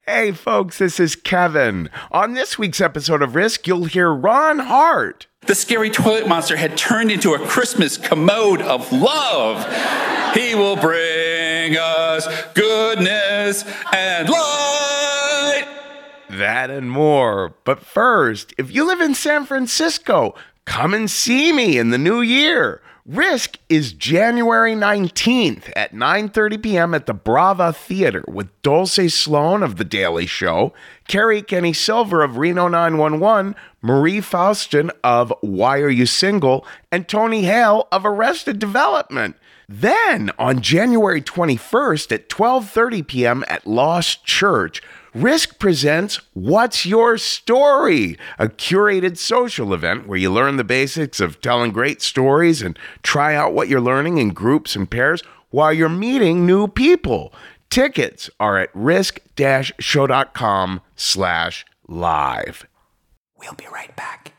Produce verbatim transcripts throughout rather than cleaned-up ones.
Hey folks, this is Kevin. On this week's episode of Risk, you'll hear Ron Hart. The scary toilet monster had turned into a Christmas commode of love. He will bring us goodness and light. That and more. But first, if you live in San Francisco, come and see me in the new year. Risk is January nineteenth at nine thirty p.m. at the Brava Theater with Dulce Sloan of The Daily Show, Carrie Kenny Silver of Reno nine one one, Marie Faustin of Why Are You Single, and Tony Hale of Arrested Development. Then, on January twenty-first at twelve thirty p.m. at Lost Church, Risk presents What's Your Story? A curated social event where you learn the basics of telling great stories and try out what you're learning in groups and pairs while you're meeting new people. Tickets are at risk-show.com slash live. We'll be right back.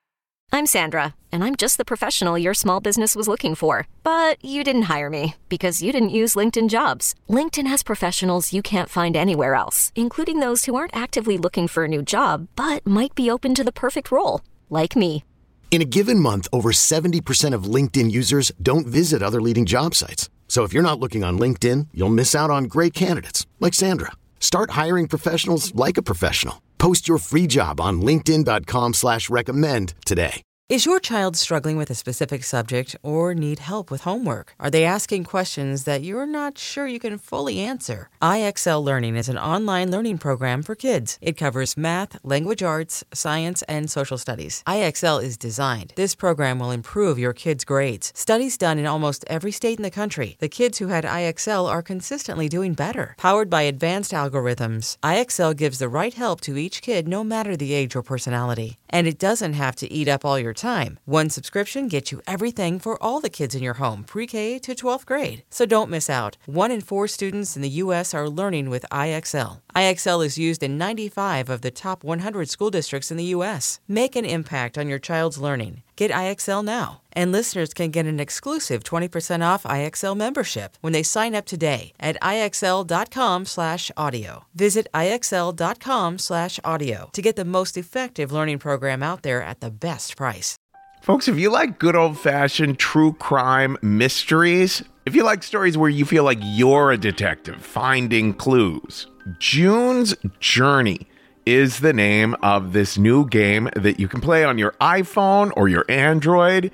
I'm Sandra, and I'm just the professional your small business was looking for. But you didn't hire me because you didn't use LinkedIn Jobs. LinkedIn has professionals you can't find anywhere else, including those who aren't actively looking for a new job, but might be open to the perfect role, like me. In a given month, over seventy percent of LinkedIn users don't visit other leading job sites. So if you're not looking on LinkedIn, you'll miss out on great candidates, like Sandra. Start hiring professionals like a professional. Post your free job on linkedin.com slash recommend today. Is your child struggling with a specific subject or need help with homework? Are they asking questions that you're not sure you can fully answer? I X L Learning is an online learning program for kids. It covers math, language arts, science, and social studies. I X L is designed. This program will improve your kids' grades. Studies done in almost every state in the country. The kids who had I X L are consistently doing better. Powered by advanced algorithms, I X L gives the right help to each kid no matter the age or personality. And it doesn't have to eat up all your time. One subscription gets you everything for all the kids in your home, pre-K to twelfth grade. So don't miss out. One in four students in the U S are learning with I X L. I X L is used in ninety-five of the top one hundred school districts in the U S. Make an impact on your child's learning. Get I X L now. And listeners can get an exclusive twenty percent off I X L membership when they sign up today at IXL.com slash audio. Visit IXL.com slash audio to get the most effective learning program out there at the best price. Folks, if you like good old-fashioned true crime mysteries, if you like stories where you feel like you're a detective finding clues, June's Journey is the name of this new game that you can play on your iPhone or your Android.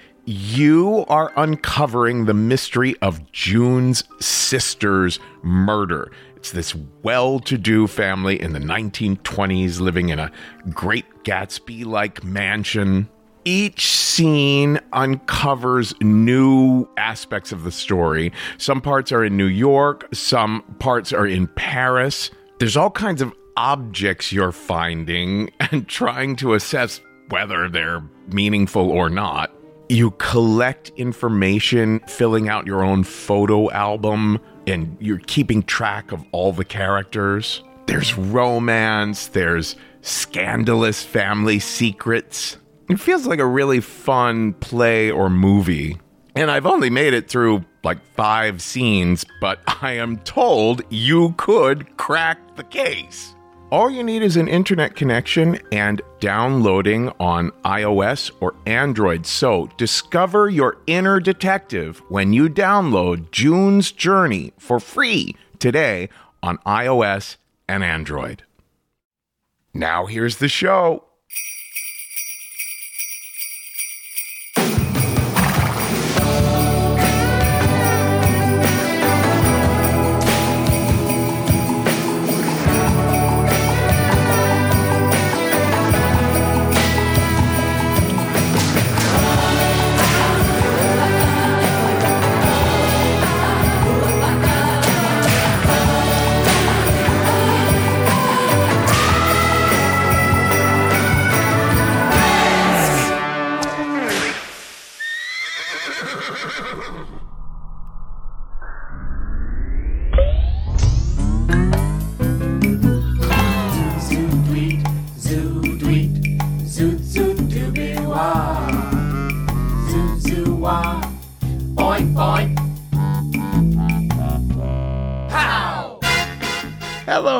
You are uncovering the mystery of June's sister's murder. It's this well-to-do family in the nineteen twenties living in a Great Gatsby-like mansion. Each scene uncovers new aspects of the story. Some parts are in New York, some parts are in Paris. There's all kinds of objects you're finding and trying to assess whether they're meaningful or not. You collect information, filling out your own photo album, and you're keeping track of all the characters. There's romance, there's scandalous family secrets. It feels like a really fun play or movie. And I've only made it through like five scenes, but I am told you could crack the case. All you need is an internet connection and downloading on iOS or Android. So discover your inner detective when you download June's Journey for free today on iOS and Android. Now here's the show.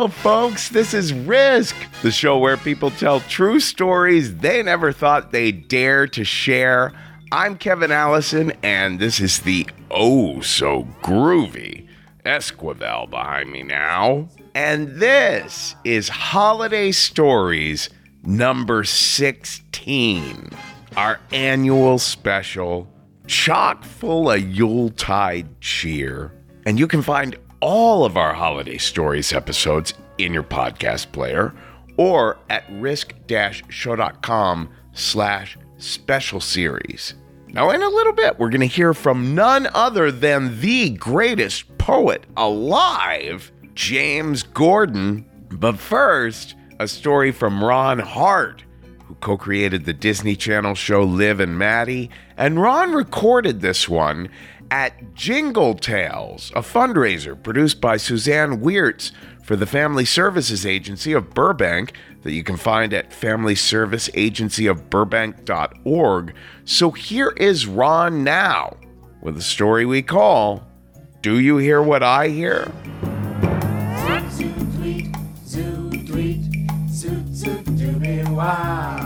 Hello, folks. This is Risk, the show where people tell true stories they never thought they'd dare to share. I'm Kevin Allison, and this is the oh-so-groovy Esquivel behind me now. And this is Holiday Stories number sixteen, our annual special, chock full of Yuletide cheer. And you can find all of our Holiday Stories episodes in your podcast player or at risk-show.com slash special series. Now, in a little bit, we're going to hear from none other than the greatest poet alive, James Gordon. But first, a story from Ron Hart, who co-created the Disney Channel show Liv and Maddie. And Ron recorded this one at Jingle Tales, a fundraiser produced by Suzanne Weertz for the Family Services Agency of Burbank that you can find at family service agency of burbank dot org. So here is Ron now with a story we call, Do You Hear What I Hear? Zoo tweet, zoo tweet, zoo zoo do me wow.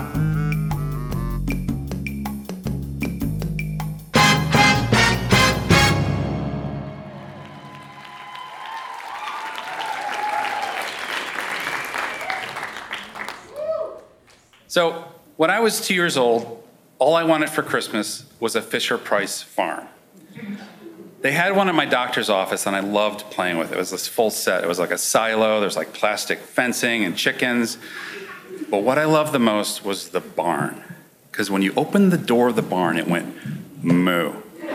So when I was two years old, all I wanted for Christmas was a Fisher-Price farm. They had one at my doctor's office, and I loved playing with it. It was this full set. It was like a silo. There was like plastic fencing and chickens. But what I loved the most was the barn, because when you opened the door of the barn, it went moo.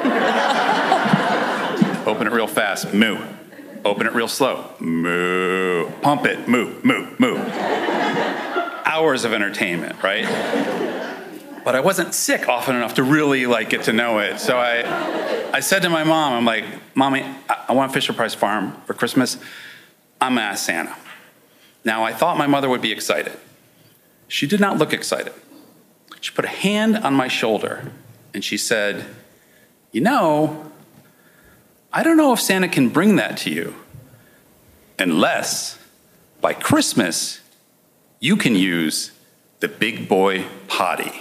Open it real fast, moo. Open it real slow, moo. Pump it, moo, moo, moo. Hours of entertainment, right? But I wasn't sick often enough to really like get to know it. So I I said to my mom, I'm like, Mommy, I, I want Fisher-Price Farm for Christmas. I'm gonna ask Santa. Now, I thought my mother would be excited. She did not look excited. She put a hand on my shoulder and she said, you know, I don't know if Santa can bring that to you unless by Christmas you can use the big boy potty.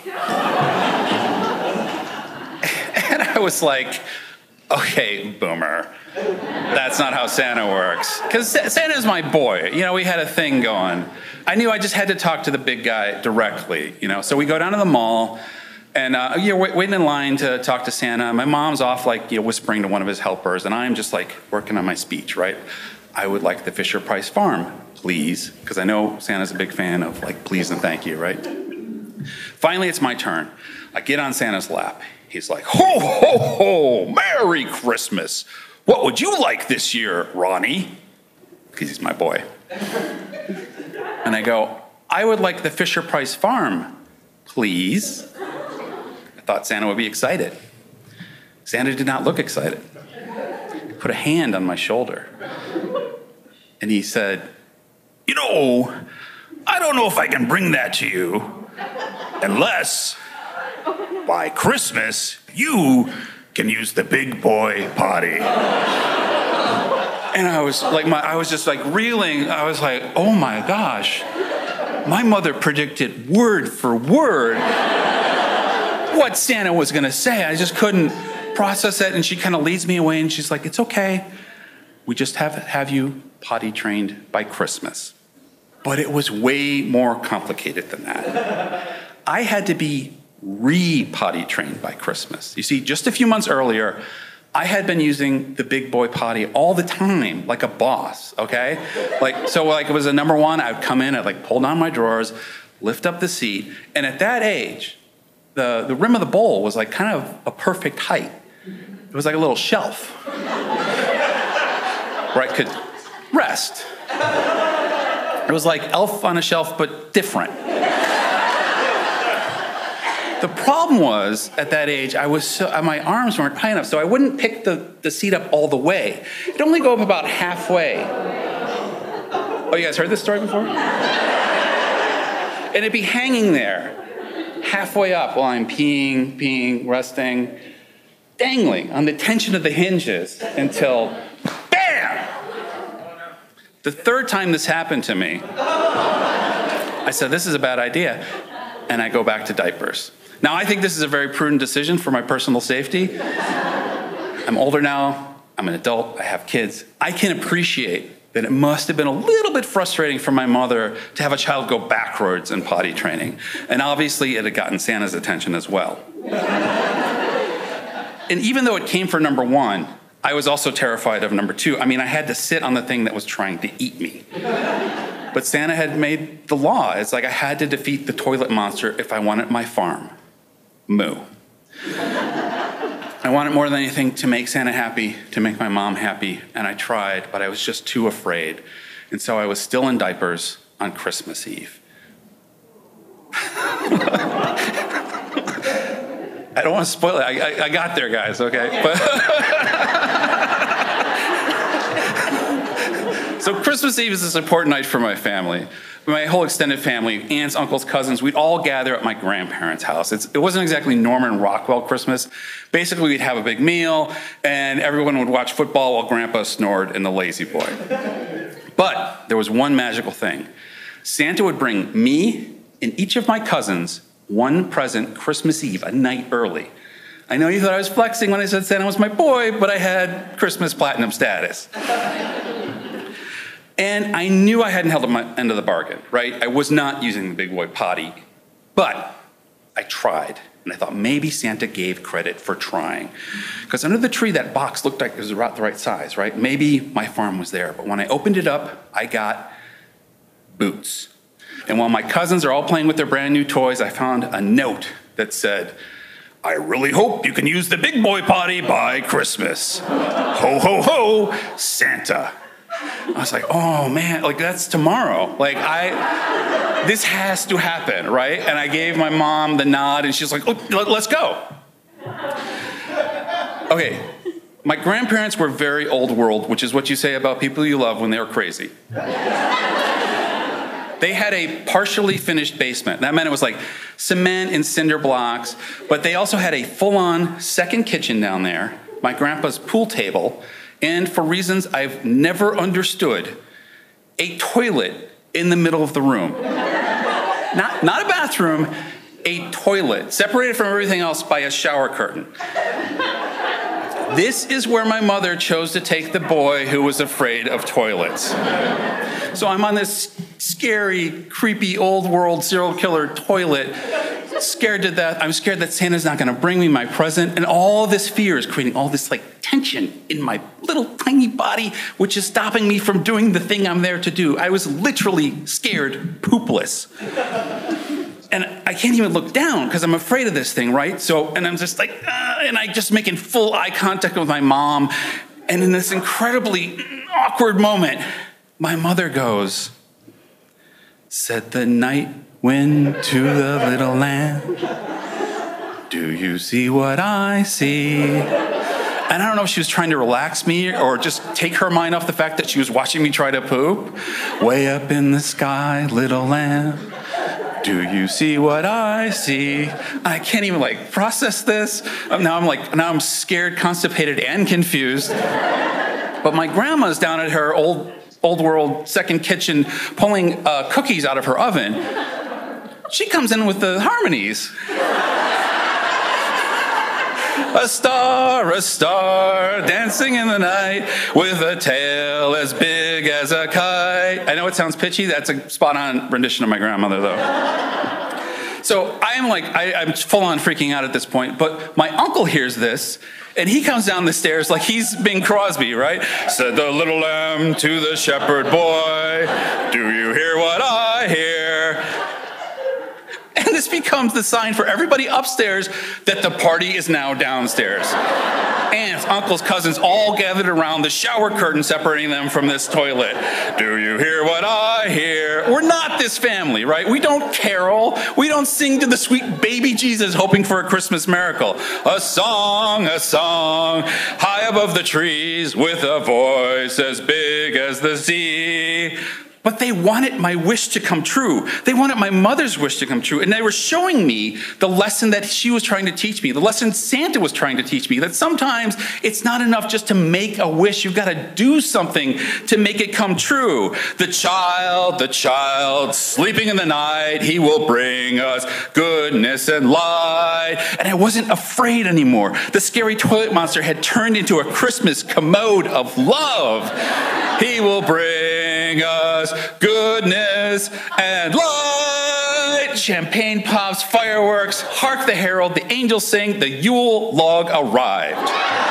And I was like, okay, boomer, that's not how Santa works. Because Santa's my boy. You know, we had a thing going. I knew I just had to talk to the big guy directly, you know. So we go down to the mall, and uh, you're waiting in line to talk to Santa. My mom's off, like, you know, whispering to one of his helpers, and I'm just, like, working on my speech, right? I would like the Fisher-Price Farm, please, because I know Santa's a big fan of, like, please and thank you, right? Finally, it's my turn. I get on Santa's lap. He's like, ho, ho, ho, Merry Christmas. What would you like this year, Ronnie? Because he's my boy. And I go, I would like the Fisher-Price Farm, please. I thought Santa would be excited. Santa did not look excited. He put a hand on my shoulder. And he said, you know, I don't know if I can bring that to you unless by Christmas you can use the big boy potty. And I was like, my, I was just like reeling. I was like, oh my gosh, my mother predicted word for word what Santa was gonna say. I just couldn't process it. And she kind of leads me away and she's like, it's okay. We just have have you potty trained by Christmas. But it was way more complicated than that. I had to be re-potty trained by Christmas. You see, just a few months earlier, I had been using the big boy potty all the time, like a boss, okay? Like, so like it was a number one, I would come in, I'd like pull down my drawers, lift up the seat, and at that age, the, the rim of the bowl was like kind of a perfect height. It was like a little shelf where I could rest. It was like Elf on a Shelf, but different. The problem was, at that age, I was so, my arms weren't high enough, so I wouldn't pick the, the seat up all the way. It'd only go up about halfway. Oh, you guys heard this story before? And it'd be hanging there, halfway up while I'm peeing, peeing, resting, dangling on the tension of the hinges until, bam! The third time this happened to me, I said, this is a bad idea. And I go back to diapers. Now, I think this is a very prudent decision for my personal safety. I'm older now. I'm an adult. I have kids. I can appreciate that it must have been a little bit frustrating for my mother to have a child go backwards in potty training. And obviously, it had gotten Santa's attention as well. And even though it came for number one, I was also terrified of number two. I mean, I had to sit on the thing that was trying to eat me. But Santa had made the law. It's like I had to defeat the toilet monster if I wanted my farm. Moo. I wanted more than anything to make Santa happy, to make my mom happy, and I tried, but I was just too afraid. And so I was still in diapers on Christmas Eve. I don't want to spoil it. I, I, I got there, guys, okay? But so Christmas Eve is this important night for my family. My whole extended family, aunts, uncles, cousins, we'd all gather at my grandparents' house. It's, it wasn't exactly Norman Rockwell Christmas. Basically, we'd have a big meal, and everyone would watch football while Grandpa snored in the lazy boy. But there was one magical thing. Santa would bring me and each of my cousins one present Christmas Eve, a night early. I know you thought I was flexing when I said Santa was my boy, but I had Christmas platinum status. And I knew I hadn't held up my end of the bargain, right? I was not using the big boy potty, but I tried. And I thought maybe Santa gave credit for trying. Because under the tree, that box looked like it was about the right size, right? Maybe my farm was there. But when I opened it up, I got boots. And while my cousins are all playing with their brand new toys, I found a note that said, I really hope you can use the big boy potty by Christmas. Ho, ho, ho, Santa. I was like, oh man, like that's tomorrow. Like I, this has to happen, right? And I gave my mom the nod and she's like, oh, let's go. Okay, my grandparents were very old world, which is what you say about people you love when they were crazy. They had a partially finished basement. That meant it was like cement and cinder blocks, but they also had a full-on second kitchen down there, my grandpa's pool table, and for reasons I've never understood, a toilet in the middle of the room. Not, not a bathroom, a toilet, separated from everything else by a shower curtain. This is where my mother chose to take the boy who was afraid of toilets. So I'm on this scary, creepy, old world serial killer toilet, scared to death. I'm scared that Santa's not going to bring me my present. And all this fear is creating all this like tension in my little tiny body, which is stopping me from doing the thing I'm there to do. I was literally scared poopless. And I can't even look down because I'm afraid of this thing, right? So, and I'm just like, uh, and I just making full eye contact with my mom. And in this incredibly awkward moment, my mother goes, said the night wind to the little lamb, do you see what I see? And I don't know if she was trying to relax me or just take her mind off the fact that she was watching me try to poop. Way up in the sky, little lamb, do you see what I see? I can't even like process this. Now I'm like, now I'm scared, constipated, and confused. But my grandma's down at her old, old world second kitchen pulling uh, cookies out of her oven. She comes in with the harmonies. A star, a star, dancing in the night with a tail as big as a kite. I know it sounds pitchy. That's a spot-on rendition of my grandmother, though. So I'm like, I, I'm full-on freaking out at this point. But my uncle hears this, and he comes down the stairs like he's Bing Crosby, right? Said the little lamb to the shepherd boy, do you hear what I hear? And this becomes the sign for everybody upstairs that the party is now downstairs. Aunts, uncles, cousins, all gathered around the shower curtain separating them from this toilet. Do you hear what I hear? We're not this family, right? We don't carol. We don't sing to the sweet baby Jesus hoping for a Christmas miracle. A song, a song, high above the trees with a voice as big as the sea. But they wanted my wish to come true. They wanted my mother's wish to come true. And they were showing me the lesson that she was trying to teach me, the lesson Santa was trying to teach me, that sometimes it's not enough just to make a wish. You've got to do something to make it come true. The child, the child, sleeping in the night, he will bring us goodness and light. And I wasn't afraid anymore. The scary toilet monster had turned into a Christmas commode of love. He will bring us goodness and light. Champagne pops, fireworks, hark the herald, the angels sing, the Yule log arrived.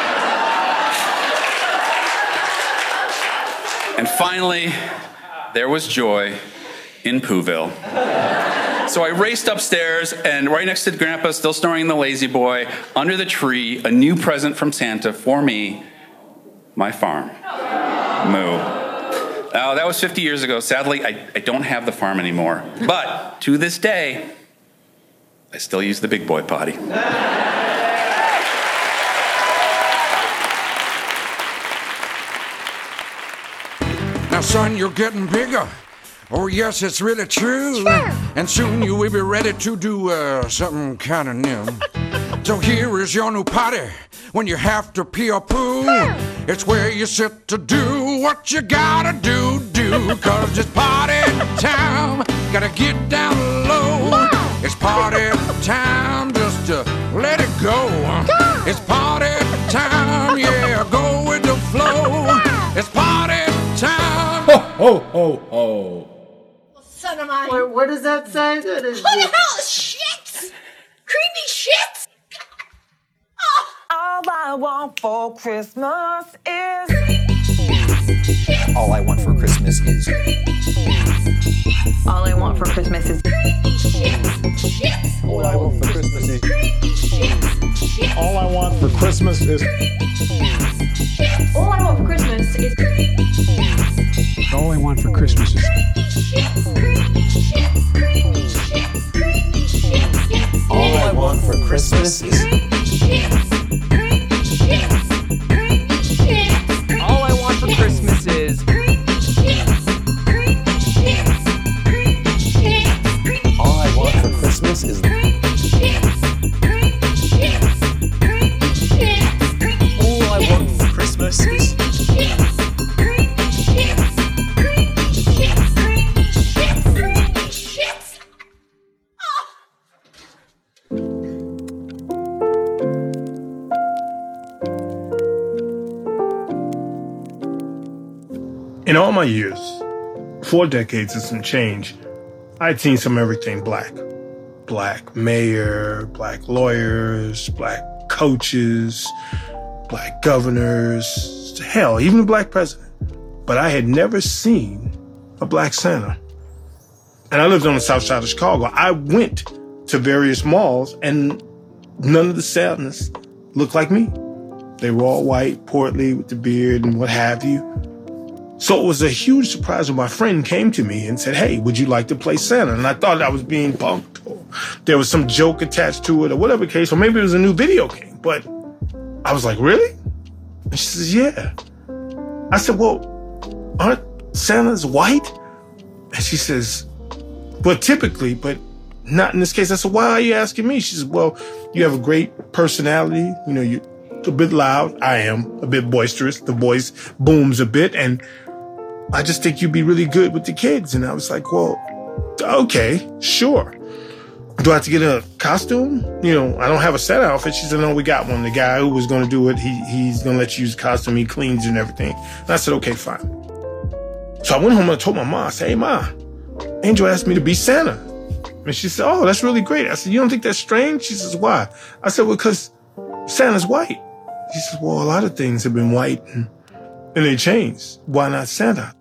And finally, there was joy in Pooville. So I raced upstairs, and right next to Grandpa, still snoring in the lazy boy, under the tree, a new present from Santa for me, my farm. Moo. Oh, that was fifty years ago. Sadly, I, I don't have the farm anymore. But to this day, I still use the big boy potty. Now, son, you're getting bigger. Oh, yes, it's really true. Sure. And soon you will be ready to do uh, something kind of new. So here is your new potty. When you have to pee or poo, it's where you sit to do what you gotta do, do. Cause it's party time, gotta get down low. It's party time, just to let it go. It's party time, yeah, go with the flow. It's party time. Ho, ho, ho, ho. Son of mine. What, what does that say? That is What the hell? Shit! Creepy shit! All I want for Christmas is. All I want for Christmas is. All I want for Christmas is. All I want for Christmas is. All I want for Christmas is. All I want for Christmas is. All I want for Christmas is. All I want for Christmas is. All I want for Christmas is. All I want for Christmas is. All I want for Christmas is. In all my years, four decades and some change, I'd seen some everything black. Black mayor, black lawyers, black coaches, black governors, hell, even a black president. But I had never seen a black Santa. And I lived on the south side of Chicago. I went to various malls and none of the Santas looked like me. They were all white, portly, with the beard and what have you. So it was a huge surprise when my friend came to me and said, hey, would you like to play Santa? And I thought I was being punked, or there was some joke attached to it, or whatever the case, or maybe it was a new video game. But I was like, really? And she says, yeah. I said, well, aren't Santas white? And she says, well, typically, but not in this case. I said, why are you asking me? She says, well, you have a great personality. You know, you're a bit loud. I am a bit boisterous. The voice booms a bit. And I just think you'd be really good with the kids. And I was like, well, okay, sure. Do I have to get a costume? You know, I don't have a set outfit. She said, no, we got one. The guy who was going to do it, he he's going to let you use the costume. He cleans and everything. And I said, okay, fine. So I went home and I told my mom, I said, hey, Ma, Angel asked me to be Santa. And she said, oh, that's really great. I said, you don't think that's strange? She says, why? I said, well, because Santa's white. She says, well, a lot of things have been white and, and they changed. Why not Santa?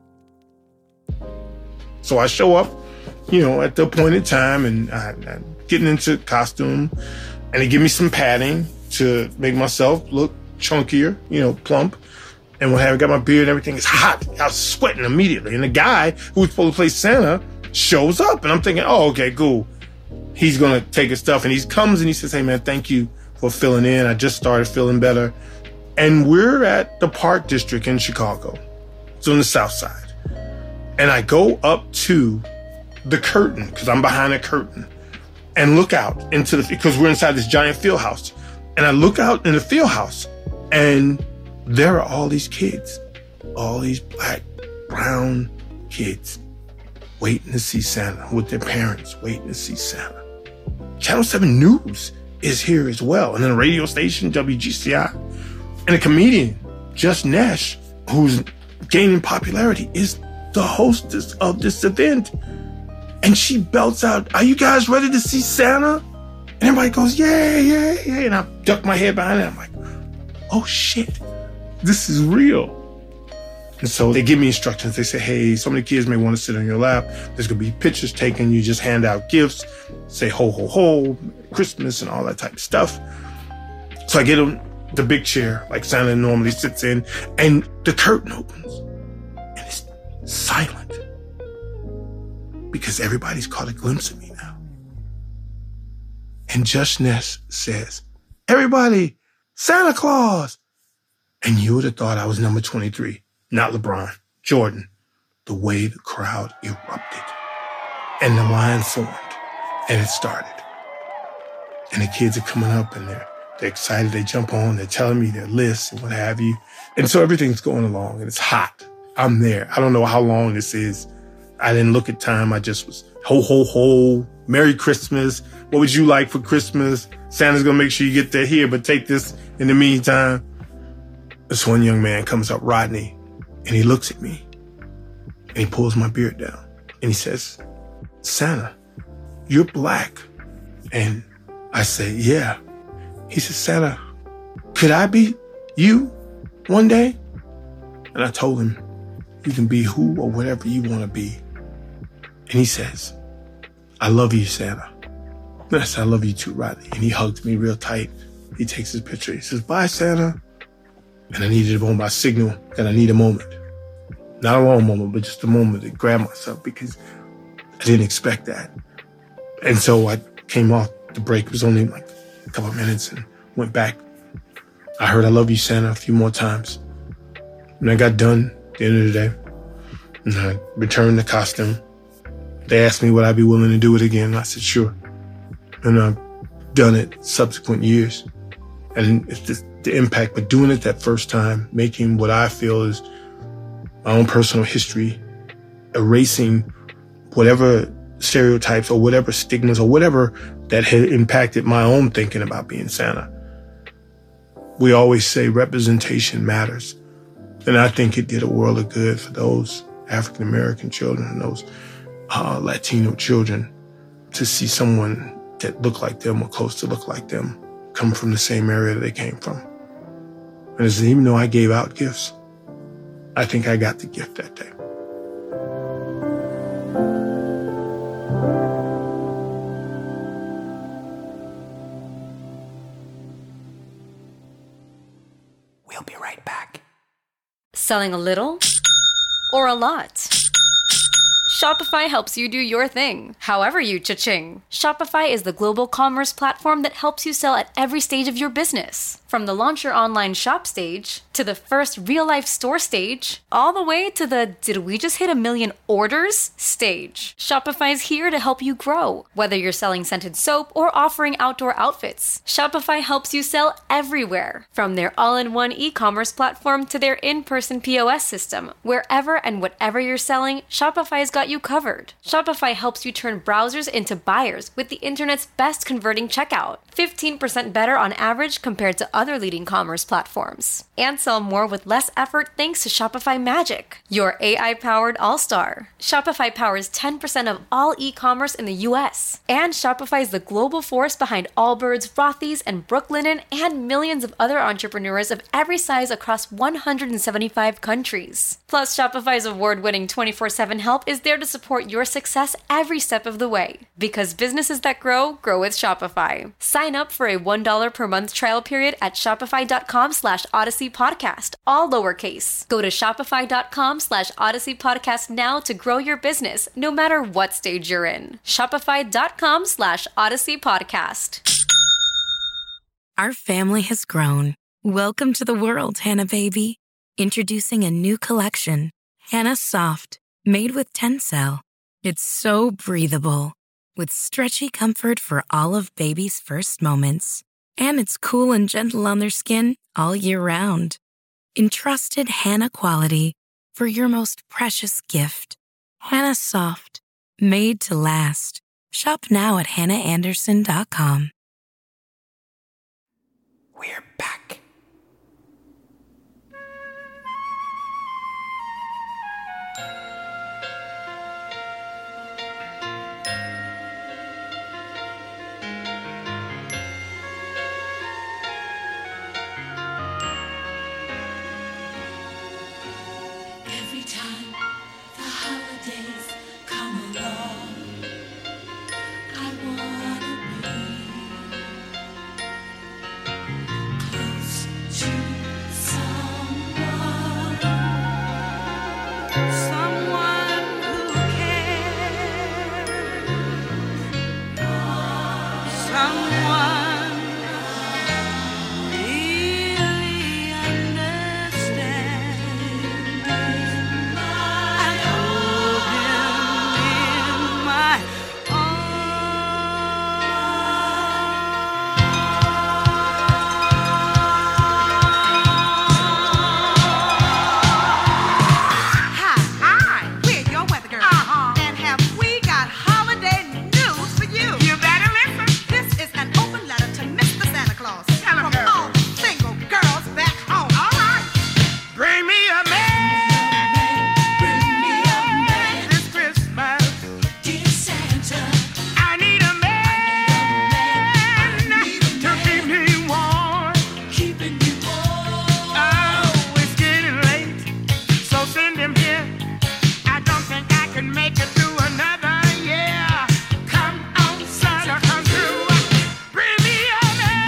So I show up, you know, at the appointed time and I, I'm getting into costume and they give me some padding to make myself look chunkier, you know, plump. And when I got my beard and everything, it's hot. I was sweating immediately. And the guy who was supposed to play Santa shows up and I'm thinking, oh, okay, cool. He's going to take his stuff. And he comes and he says, hey, man, thank you for filling in. I just started feeling better. And we're at the Park District in Chicago. It's on the south side. And I go up to the curtain, because I'm behind a curtain, and look out into the, because we're inside this giant field house. And I look out in the field house, and there are all these kids, all these black, brown kids waiting to see Santa with their parents, waiting to see Santa. Channel seven News is here as well. And then a radio station, W G C I. And a comedian, Just Nash, who's gaining popularity, is the hostess of this event. And she belts out, "Are you guys ready to see Santa?" And everybody goes, "Yeah, yeah, yeah." And I duck my head behind it. I'm like, oh shit, this is real. And so they give me instructions. They say, "Hey, some of the kids may want to sit on your lap. There's going to be pictures taken. You just hand out gifts, say ho, ho, ho, Christmas," and all that type of stuff. So I get them the big chair like Santa normally sits in, and the curtain opens and it's silent because everybody's caught a glimpse of me now. And Just Ness says, "Everybody, Santa Claus." And you would have thought I was number twenty-three, not LeBron, Jordan, the way the crowd erupted. And the line formed, and it started. And the kids are coming up, and they're, they're excited. They jump on. They're telling me their lists and what have you. And so everything's going along, and it's hot. I'm there. I don't know how long this is. I didn't look at time. I just was ho, ho, ho, Merry Christmas. What would you like for Christmas? Santa's going to make sure you get that here, but take this in the meantime. This one young man comes up, Rodney, and he looks at me, and he pulls my beard down, and he says, "Santa, you're black." And I say, "Yeah." He says, "Santa, could I be you one day?" And I told him, "You can be who or whatever you want to be." And he says, "I love you, Santa." And I said, "I love you too, Rodney." And he hugged me real tight. He takes his picture. He says, "Bye, Santa." And I needed a moment. I signal that I need a moment. Not a long moment, but just a moment to grab myself because I didn't expect that. And so I came off the break. It was only like a couple of minutes and went back. I heard "I love you, Santa" a few more times. And I got done at the end of the day. And I returned the costume. They asked me would I be willing to do it again. I said, sure. And I've done it subsequent years. And it's just the impact, but doing it that first time, making what I feel is my own personal history, erasing whatever stereotypes or whatever stigmas or whatever that had impacted my own thinking about being Santa. We always say representation matters. And I think it did a world of good for those African-American children and those uh, Latino children to see someone that looked like them or close to look like them come from the same area that they came from. And it's, even though I gave out gifts, I think I got the gift that day. We'll be right back. Selling a little or a lot? Shopify helps you do your thing, however you cha-ching. Shopify is the global commerce platform that helps you sell at every stage of your business. From the launch your online shop stage, to the first real-life store stage, all the way to the did we just hit a million orders stage. Shopify is here to help you grow. Whether you're selling scented soap or offering outdoor outfits, Shopify helps you sell everywhere. From their all-in-one e-commerce platform to their in-person P O S system, wherever and whatever you're selling, Shopify's got you covered. Shopify helps you turn browsers into buyers with the internet's best converting checkout. fifteen percent better on average compared to other leading commerce platforms. And sell more with less effort thanks to Shopify Magic, your A I-powered all-star. Shopify powers ten percent of all e-commerce in the U S. And Shopify is the global force behind Allbirds, Rothy's, and Brooklinen, and millions of other entrepreneurs of every size across one hundred seventy-five countries. Plus, Shopify's award-winning twenty-four seven help is there to support your success every step of the way. Because businesses that grow, grow with Shopify. Sign up for a one dollar per month trial period at shopify.com slash Odyssey Podcast, all lowercase. Go to shopify.com slash Odyssey Podcast now to grow your business, no matter what stage you're in. Shopify.com slash Odyssey Podcast. Our family has grown. Welcome to the world, Hannah baby. Introducing a new collection, Hannah Soft. Made with Tencel, it's so breathable, with stretchy comfort for all of baby's first moments. And it's cool and gentle on their skin all year round. Entrusted Hannah quality for your most precious gift. Hannah Soft, made to last. Shop now at hannah anderson dot com. We're back. Every time the holidays come along, I wanna be close to someone, someone who cares, someone really understands. I hold him in my Hi, I'm with your weather girl. Uh-huh. And have we got holiday news for you? You better listen. This is an open letter to Mister Santa Claus. Tell him, from girl. All the single girls back home. All right. Bring me a man. Bring me a man. This Christmas. Dear Santa. I need a man. To keep me warm. Keeping me warm. Oh, it's getting late. So send him here. I don't think I can make it through another year. Come on, Santa, come through. Bring me a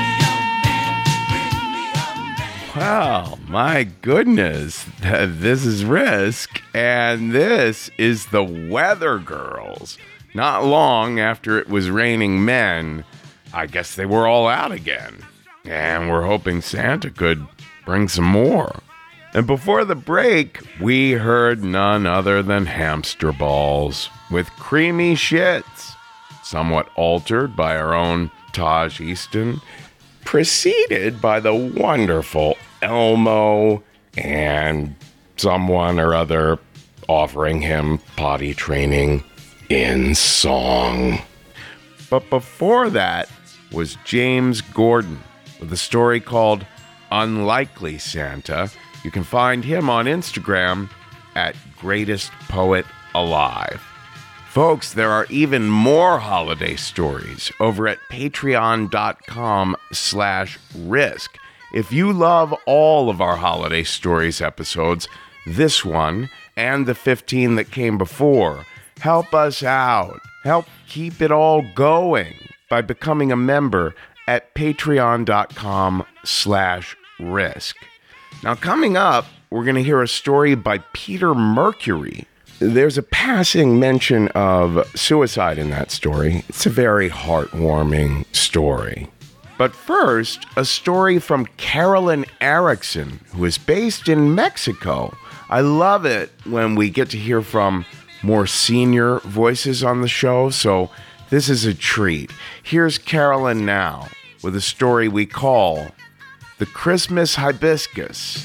man. Bring me a man. Wow, my goodness. This is Risk, and this is the Weather Girls. Not long after it was raining men, I guess they were all out again. And we're hoping Santa could bring some more. And before the break, we heard none other than Hamster Balls with Creamy Shits, somewhat altered by our own Taj Easton, preceded by the wonderful Elmo and someone or other offering him potty training in song. But before that was James Gordon with a story called Unlikely Santa. You can find him on Instagram at Greatest Poet Alive. Folks, there are even more holiday stories over at patreon.com slash risk. If you love all of our holiday stories episodes, this one and the fifteen that came before, help us out. Help keep it all going by becoming a member at patreon.com slash risk. Now, coming up, we're going to hear a story by Peter Mercury. There's a passing mention of suicide in that story. It's a very heartwarming story. But first, a story from Carolyn Erickson, who is based in Mexico. I love it when we get to hear from more senior voices on the show, so this is a treat. Here's Carolyn now with a story we call The Christmas Hibiscus.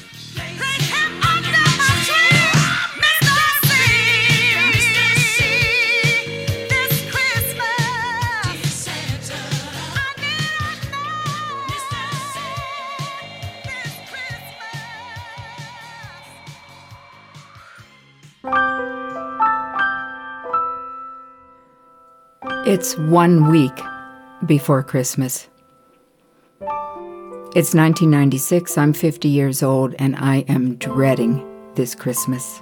It's one week before Christmas. It's nineteen ninety-six, I'm fifty years old, and I am dreading this Christmas.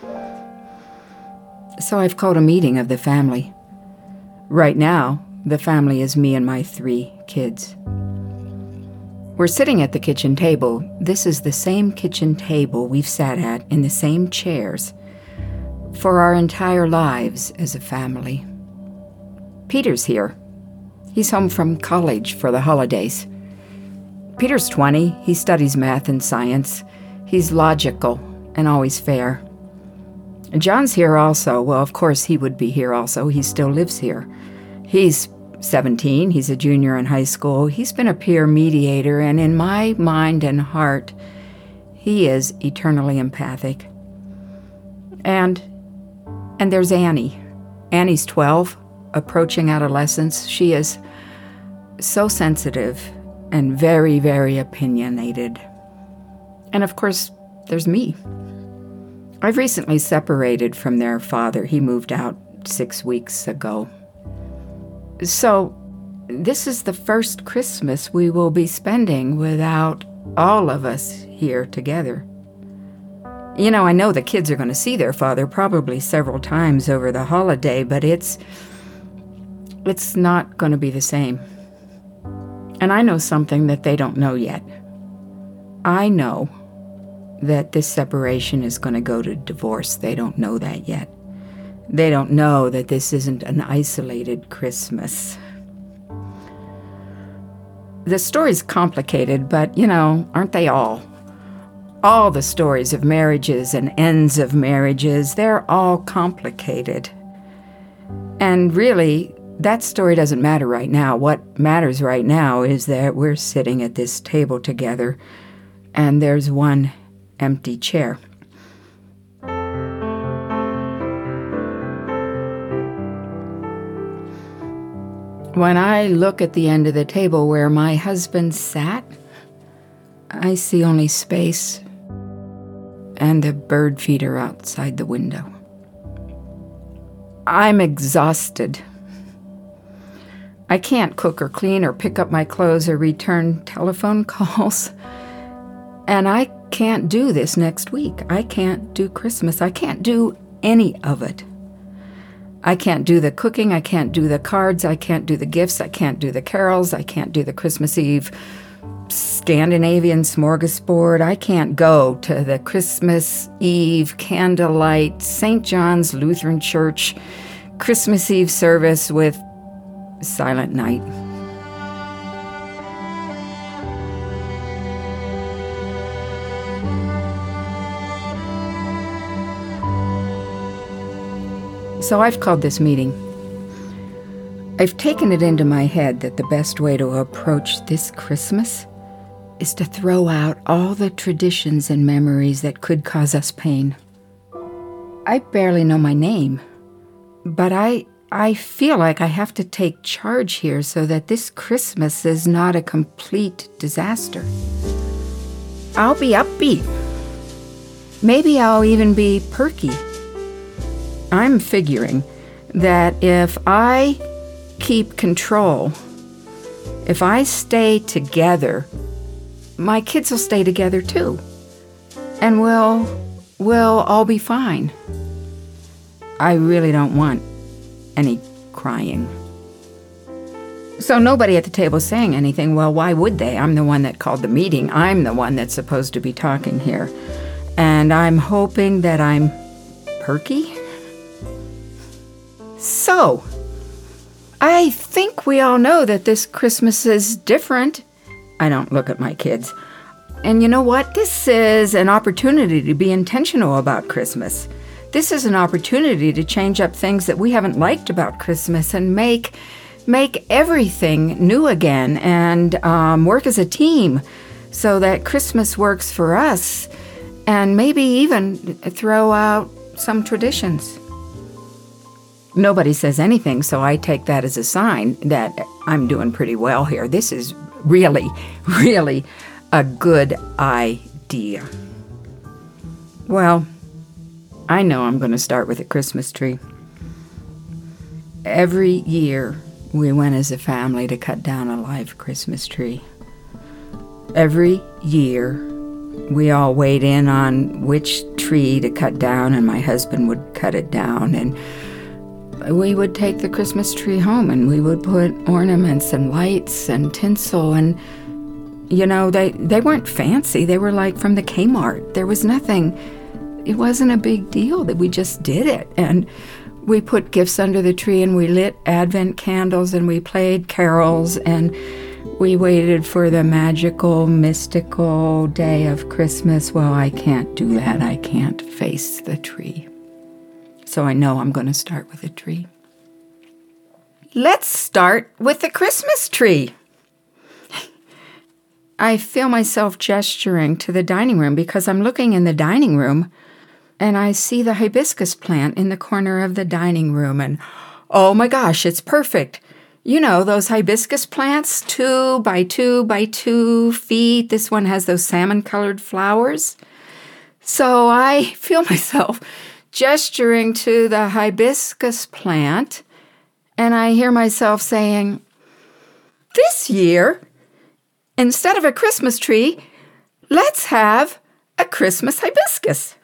So I've called a meeting of the family. Right now, the family is me and my three kids. We're sitting at the kitchen table. This is the same kitchen table we've sat at in the same chairs for our entire lives as a family. Peter's here. He's home from college for the holidays. Peter's twenty. He studies math and science. He's logical and always fair. John's here also. Well, of course he would be here also. He still lives here. He's seventeen. He's a junior in high school. He's been a peer mediator, and in my mind and heart, he is eternally empathic. And and there's Annie. Annie's twelve, approaching adolescence. She is so sensitive and very, very opinionated. And of course, there's me. I've recently separated from their father. He moved out six weeks ago. So this is the first Christmas we will be spending without all of us here together. You know, I know the kids are going to see their father probably several times over the holiday, but it's it's not going to be the same. And I know something that they don't know yet. I know that this separation is going to go to divorce. They don't know that yet. They don't know that this isn't an isolated Christmas. The story's complicated, but, you know, aren't they all? All the stories of marriages and ends of marriages, they're all complicated. And really, that story doesn't matter right now. What matters right now is that we're sitting at this table together, and there's one empty chair. When I look at the end of the table where my husband sat, I see only space and a bird feeder outside the window. I'm exhausted. I can't cook or clean or pick up my clothes or return telephone calls. And I can't do this next week. I can't do Christmas. I can't do any of it. I can't do the cooking. I can't do the cards. I can't do the gifts. I can't do the carols. I can't do the Christmas Eve Scandinavian smorgasbord. I can't go to the Christmas Eve candlelight Saint John's Lutheran Church Christmas Eve service with Silent Night. So I've called this meeting. I've taken it into my head that the best way to approach this Christmas is to throw out all the traditions and memories that could cause us pain. I barely know my name, but I I feel like I have to take charge here so that this Christmas is not a complete disaster. I'll be upbeat. Maybe I'll even be perky. I'm figuring that if I keep control, if I stay together, my kids will stay together too. And we'll, we'll all be fine. I really don't want any crying. So nobody at the table is saying anything. Well, why would they? I'm the one that called the meeting. I'm the one that's supposed to be talking here. And I'm hoping that I'm perky. So, I think we all know that this Christmas is different. I don't look at my kids. And you know what? This is an opportunity to be intentional about Christmas. This is an opportunity to change up things that we haven't liked about Christmas and make make everything new again and um, work as a team so that Christmas works for us and maybe even throw out some traditions. Nobody says anything, so I take that as a sign that I'm doing pretty well here. This is really, really a good idea. Well, I know I'm going to start with a Christmas tree. Every year, we went as a family to cut down a live Christmas tree. Every year, we all weighed in on which tree to cut down, and my husband would cut it down, and we would take the Christmas tree home and we would put ornaments and lights and tinsel and, you know, they, they weren't fancy. They were like from the Kmart. There was nothing, it wasn't a big deal that we just did it. And we put gifts under the tree and we lit Advent candles and we played carols and we waited for the magical, mystical day of Christmas. Well, I can't do that. I can't face the tree. so I know I'm going to start with a tree. Let's start with the Christmas tree. I feel myself gesturing to the dining room because I'm looking in the dining room and I see the hibiscus plant in the corner of the dining room and, oh my gosh, it's perfect. You know, those hibiscus plants, two by two by two feet. This one has those salmon-colored flowers. So I feel myself gesturing to the hibiscus plant, and I hear myself saying, this year, instead of a Christmas tree, let's have a Christmas hibiscus.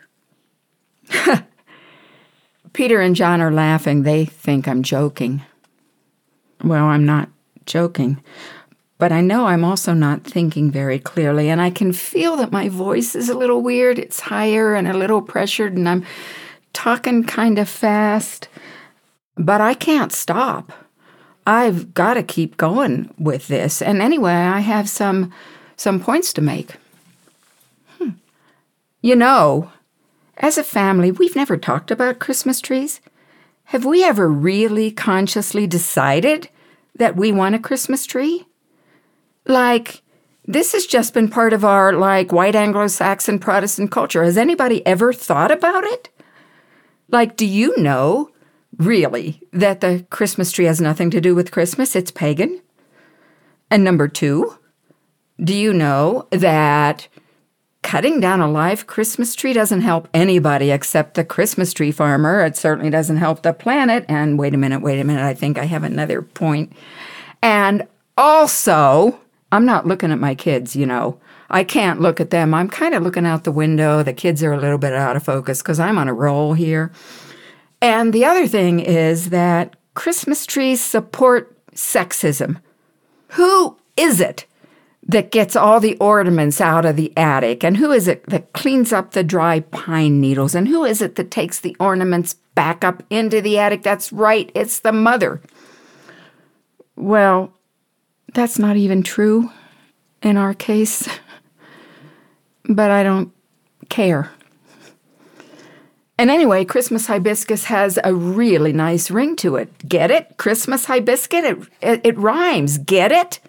Peter and John are laughing. They think I'm joking. Well, I'm not joking, but I know I'm also not thinking very clearly, and I can feel that my voice is a little weird. It's higher and a little pressured, and I'm talking kind of fast, but I can't stop. I've got to keep going with this, and anyway, I have some some points to make. Hmm. You know, as a family, we've never talked about Christmas trees. Have we ever really consciously decided that we want a Christmas tree? Like, this has just been part of our, like, white Anglo-Saxon Protestant culture. Has anybody ever thought about it? Like, do you know, really, that the Christmas tree has nothing to do with Christmas? It's pagan. And number two, do you know that cutting down a live Christmas tree doesn't help anybody except the Christmas tree farmer? It certainly doesn't help the planet. And wait a minute, wait a minute, I think I have another point. And also, I'm not looking at my kids, you know. I can't look at them. I'm kind of looking out the window. The kids are a little bit out of focus because I'm on a roll here. And the other thing is that Christmas trees support sexism. Who is it that gets all the ornaments out of the attic? And who is it that cleans up the dry pine needles? And who is it that takes the ornaments back up into the attic? That's right, it's the mother. Well, that's not even true in our case. But I don't care. And anyway, Christmas hibiscus has a really nice ring to it. Get it? Christmas hibiscus? It, it, it rhymes. Get it?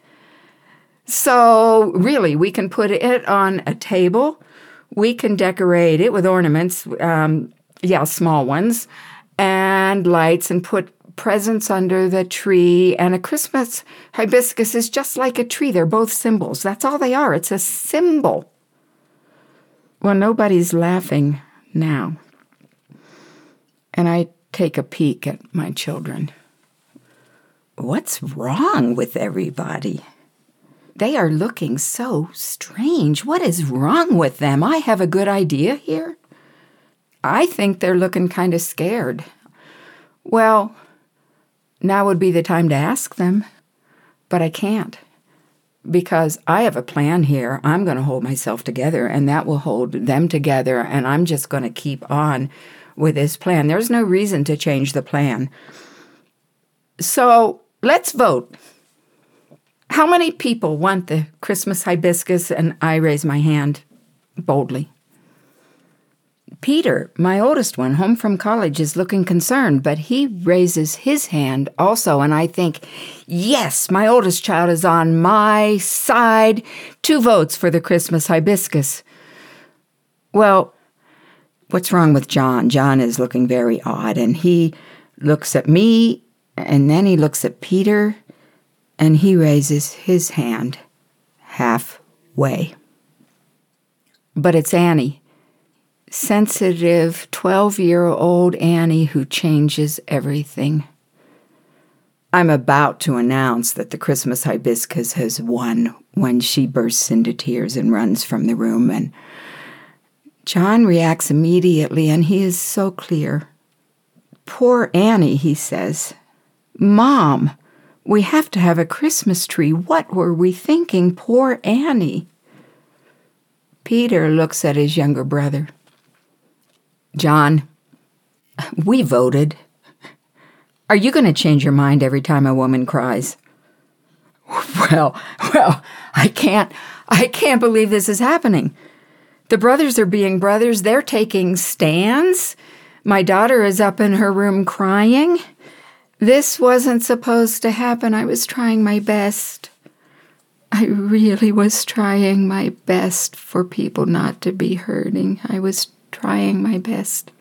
So really, we can put it on a table. We can decorate it with ornaments, um, yeah, small ones, and lights, and put presents under the tree. And a Christmas hibiscus is just like a tree. They're both symbols. That's all they are. It's a symbol. Well, nobody's laughing now. And I take a peek at my children. What's wrong with everybody? They are looking so strange. What is wrong with them? I have a good idea here. I think they're looking kind of scared. Well, now would be the time to ask them, but I can't. Because I have a plan here. I'm going to hold myself together, and that will hold them together, and I'm just going to keep on with this plan. There's no reason to change the plan. So let's vote. How many people want the Christmas hibiscus? And I raise my hand boldly. Peter, my oldest one, home from college, is looking concerned, but he raises his hand also, and I think, yes, my oldest child is on my side. Two votes for the Christmas hibiscus. Well, what's wrong with John? John is looking very odd, and he looks at me, and then he looks at Peter, and he raises his hand halfway. But it's Annie. Sensitive twelve-year-old Annie who changes everything. I'm about to announce that the Christmas hibiscus has won when she bursts into tears and runs from the room, and John reacts immediately, and he is so clear. Poor Annie, he says. Mom, we have to have a Christmas tree. What were we thinking? Poor Annie. Peter looks at his younger brother. John, we voted. Are you going to change your mind every time a woman cries? Well, well, I can't, I can't believe this is happening. The brothers are being brothers. They're taking stands. My daughter is up in her room crying. This wasn't supposed to happen. I was trying my best. I really was trying my best for people not to be hurting. I was trying my best.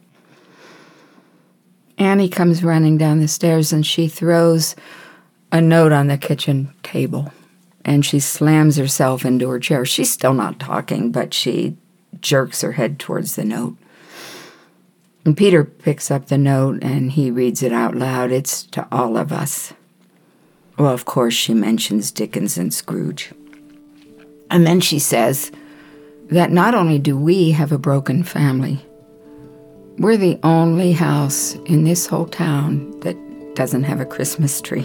Annie comes running down the stairs and she throws a note on the kitchen table. And she slams herself into her chair. She's still not talking, but she jerks her head towards the note. And Peter picks up the note and he reads it out loud. It's to all of us. Well, of course, she mentions Dickens and Scrooge. And then she says that not only do we have a broken family, we're the only house in this whole town that doesn't have a Christmas tree.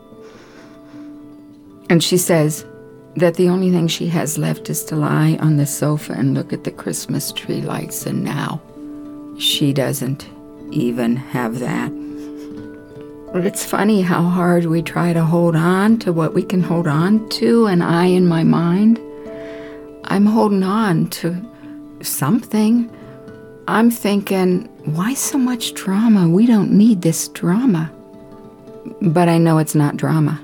And she says that the only thing she has left is to lie on the sofa and look at the Christmas tree lights, and now she doesn't even have that. It's funny how hard we try to hold on to what we can hold on to, and I, in my mind, I'm holding on to something. I'm thinking, why so much drama? We don't need this drama. But I know it's not drama.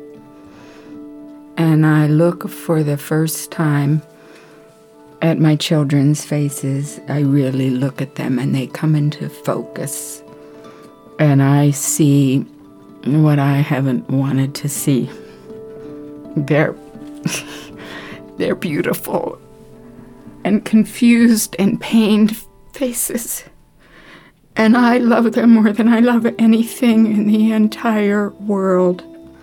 And I look for the first time at my children's faces. I really look at them and they come into focus. And I see what I haven't wanted to see. They're, they're beautiful and confused and pained faces. And I love them more than I love anything in the entire world.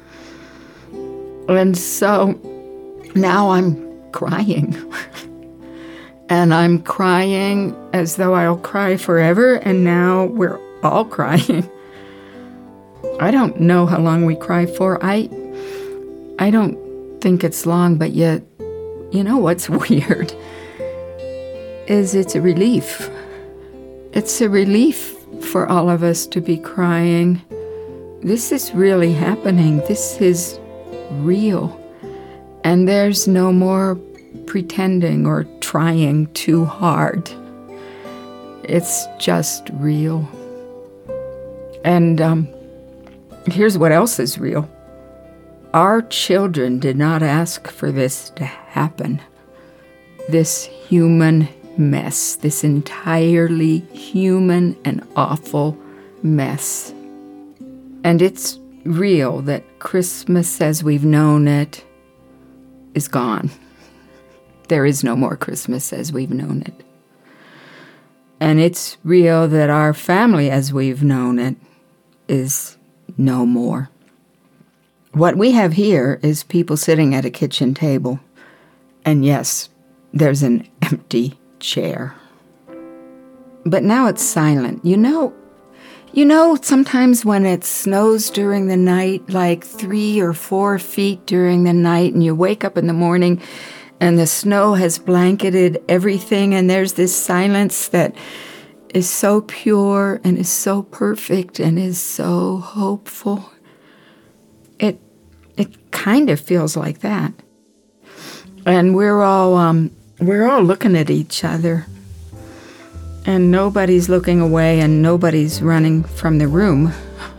And so now I'm crying. And I'm crying as though I'll cry forever, and now we're all crying. I don't know how long we cry for. I I don't think it's long, but yet, you know what's weird? Is it's a relief. It's a relief for all of us to be crying. This is really happening. This is real. And there's no more pretending or trying too hard. It's just real. And um, here's what else is real. Our children did not ask for this to happen. This human mess, this entirely human and awful mess. And it's real that Christmas as we've known it is gone. There is no more Christmas as we've known it. And it's real that our family as we've known it is no more. What we have here is people sitting at a kitchen table. And yes, there's an empty chair. But now it's silent. You know, you know, sometimes when it snows during the night, like three or four feet during the night, and you wake up in the morning and the snow has blanketed everything, and there's this silence that is so pure and is so perfect and is so hopeful. It it kind of feels like that. And we're all um, we're all looking at each other. And nobody's looking away and nobody's running from the room.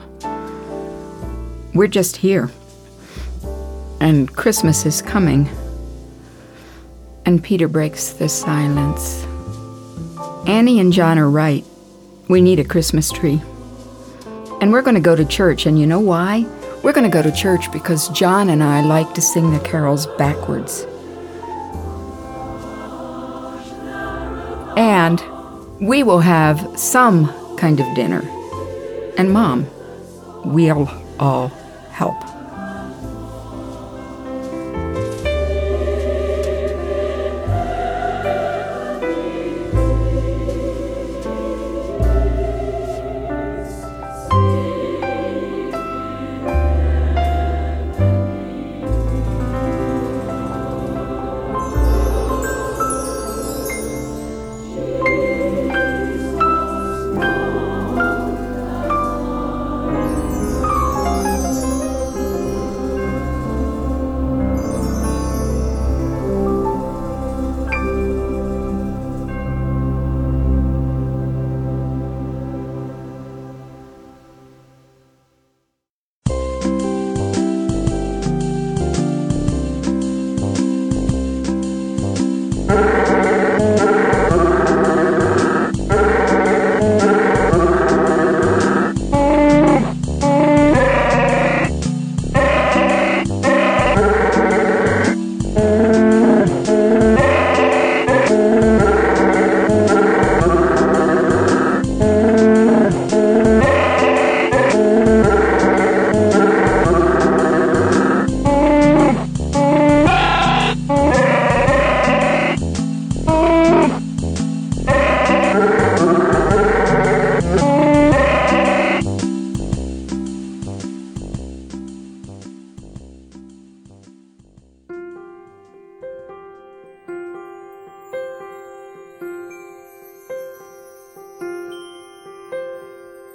We're just here. And Christmas is coming. And Peter breaks the silence. Annie and John are right. We need a Christmas tree. And we're going to go to church. And you know why? We're going to go to church because John and I like to sing the carols backwards. And we will have some kind of dinner. And Mom, we'll all help.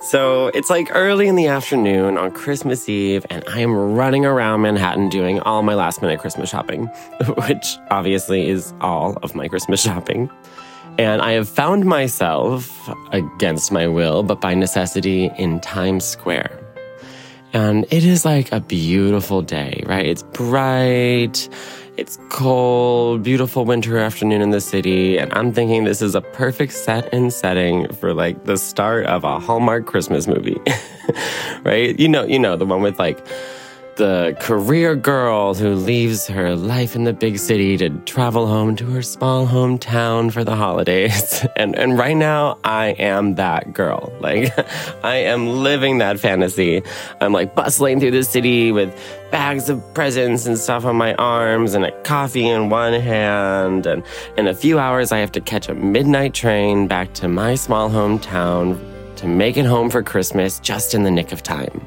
So it's like early in the afternoon on Christmas Eve, and I am running around Manhattan doing all my last minute Christmas shopping, which obviously is all of my Christmas shopping. And I have found myself, against my will, but by necessity, in Times Square. And it is like a beautiful day, right? It's bright, it's cold, beautiful winter afternoon in the city. And I'm thinking this is a perfect set and setting for like the start of a Hallmark Christmas movie, right? You know, you know, the one with like the career girl who leaves her life in the big city to travel home to her small hometown for the holidays. And and right now, I am that girl. Like, I am living that fantasy. I'm like bustling through the city with bags of presents and stuff on my arms and a coffee in one hand. And in a few hours, I have to catch a midnight train back to my small hometown to make it home for Christmas just in the nick of time.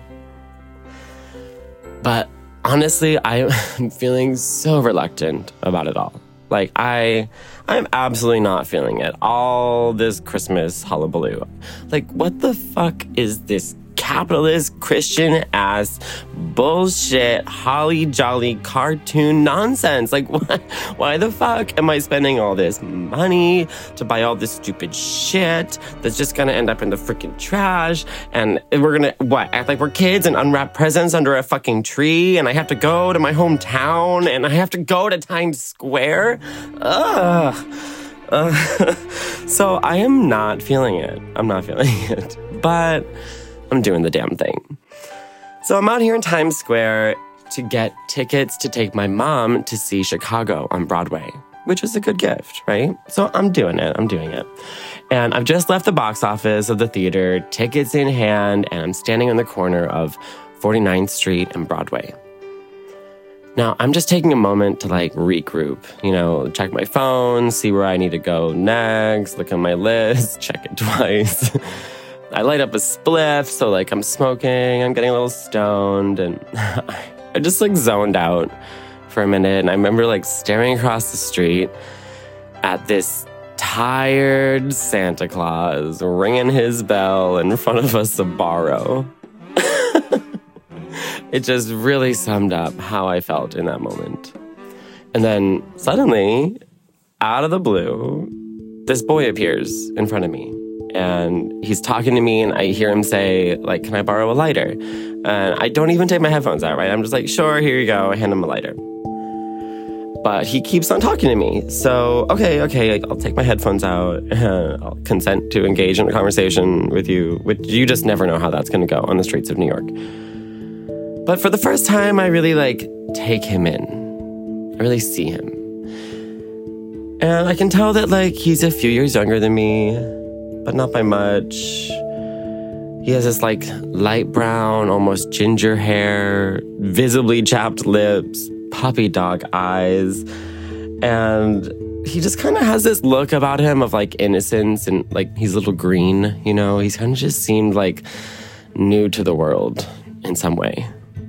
But honestly, I am feeling so reluctant about it all. Like, I, I'm absolutely not feeling it. All this Christmas hullabaloo. Like, what the fuck is this capitalist, Christian-ass, bullshit, holly jolly cartoon nonsense? Like, why, why the fuck am I spending all this money to buy all this stupid shit that's just gonna end up in the freaking trash? And we're gonna, what, act like we're kids and unwrap presents under a fucking tree? And I have to go to my hometown and I have to go to Times Square? Ugh. Uh, so I am not feeling it. I'm not feeling it. But I'm doing the damn thing. So I'm out here in Times Square to get tickets to take my mom to see Chicago on Broadway, which is a good gift, right? So I'm doing it. I'm doing it. And I've just left the box office of the theater, tickets in hand, and I'm standing on the corner of forty-ninth Street and Broadway. Now, I'm just taking a moment to like regroup, you know, check my phone, see where I need to go next, look at my list, check it twice. I light up a spliff, so like I'm smoking, I'm getting a little stoned, and I just like zoned out for a minute. And I remember like staring across the street at this tired Santa Claus ringing his bell in front of a Sbarro. It just really summed up how I felt in that moment. And then suddenly, out of the blue, this boy appears in front of me. And he's talking to me, and I hear him say, like, can I borrow a lighter? And I don't even take my headphones out, right? I'm just like, sure, here you go. I hand him a lighter. But he keeps on talking to me. So, okay, okay, I'll take my headphones out. I'll consent to engage in a conversation with you, which you just never know how that's going to go on the streets of New York. But for the first time, I really, like, take him in. I really see him. And I can tell that, like, he's a few years younger than me, but not by much. He has this like light brown, almost ginger hair, visibly chapped lips, puppy dog eyes. And he just kind of has this look about him of like innocence, and like he's a little green, you know? He's kind of just seemed like new to the world in some way.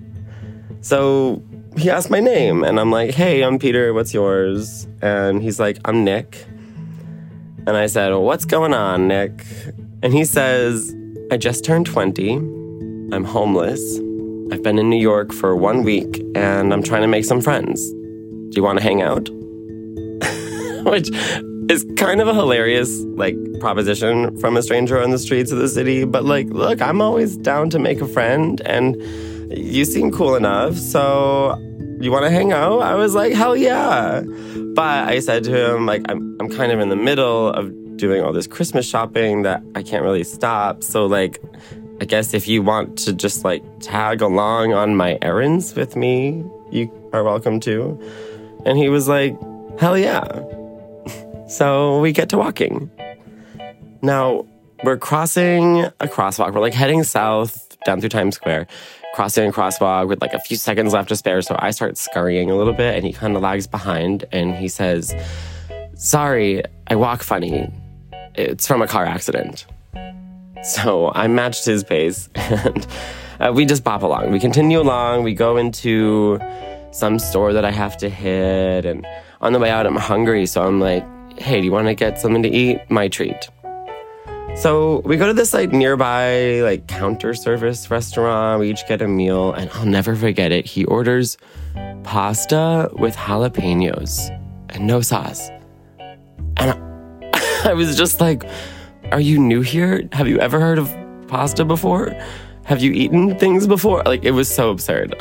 So he asked my name, and I'm like, hey, I'm Peter, what's yours? And he's like, I'm Nick. And I said, well, what's going on, Nick? And he says, I just turned twenty. I'm homeless. I've been in New York for one week, and I'm trying to make some friends. Do you want to hang out? Which is kind of a hilarious, like, proposition from a stranger on the streets of the city. But, like, look, I'm always down to make a friend, and you seem cool enough, so you want to hang out? I was like, hell yeah. But I said to him, like, I'm I'm kind of in the middle of doing all this Christmas shopping that I can't really stop. So, like, I guess if you want to just, like, tag along on my errands with me, you are welcome to. And he was like, hell yeah. So we get to walking. Now, we're crossing a crosswalk. We're, like, heading south down through Times Square. Crossing a crosswalk with like a few seconds left to spare, so I start scurrying a little bit, and he kind of lags behind, and he says, sorry, I walk funny. It's from a car accident. So I matched his pace, and uh, we just bop along. We continue along, we go into some store that I have to hit, and on the way out, I'm hungry, so I'm like, hey, do you want to get something to eat? My treat. So we go to this like nearby like counter service restaurant. We each get a meal, and I'll never forget it. He orders pasta with jalapenos and no sauce. And I, I was just like, are you new here? Have you ever heard of pasta before? Have you eaten things before? Like, it was so absurd.